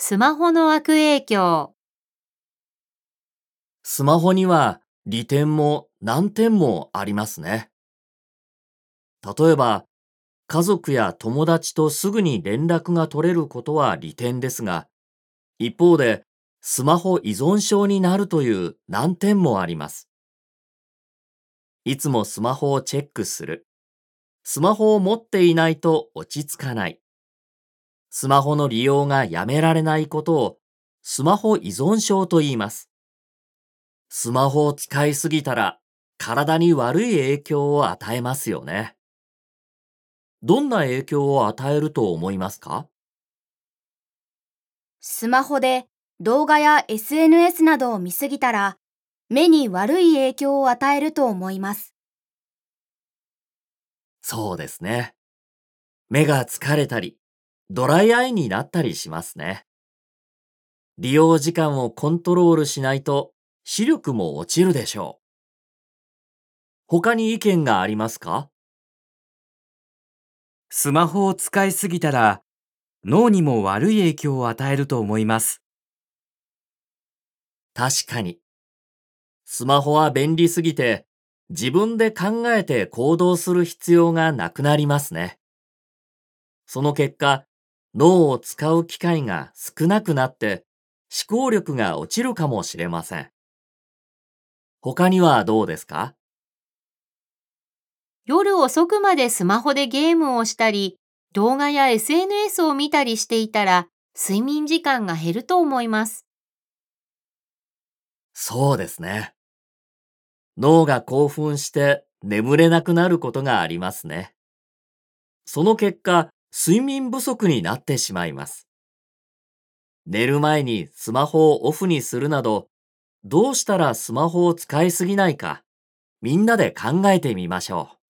スマホの悪影響。 スマホには利点も難点もありますね。例えば、家族や友達とすぐに連絡が取れることは利点ですが、一方でスマホ依存症になるという難点もあります。いつもスマホをチェックする。スマホを持っていないと落ち着かない。スマホの利用がやめられないことをスマホ依存症と言います。スマホを使いすぎたら体に悪い影響を与えますよね。どんな影響を与えると思いますか？ スマホで動画や SNS などを見すぎたら、目に悪い影響を与えると思います。 そうですね。目が疲れたり、ドライアイになったりしますね。利用時間をコントロールしないと視力も落ちるでしょう。他に意見がありますか？ スマホを使いすぎたら脳にも悪い影響を与えると思います。 確かに。スマホは便利すぎて、自分で考えて行動する必要がなくなりますね。その結果、脳を使う機会が少なくなって、思考力が落ちるかもしれません。他にはどうですか？ 夜遅くまでスマホでゲームをしたり、動画や SNS を見たりしていたら、睡眠時間が減ると思います。 そうですね。脳が興奮して眠れなくなることがありますね。その結果、睡眠不足になってしまいます。寝る前にスマホをオフにするなど、どうしたらスマホを使いすぎないか、みんなで考えてみましょう。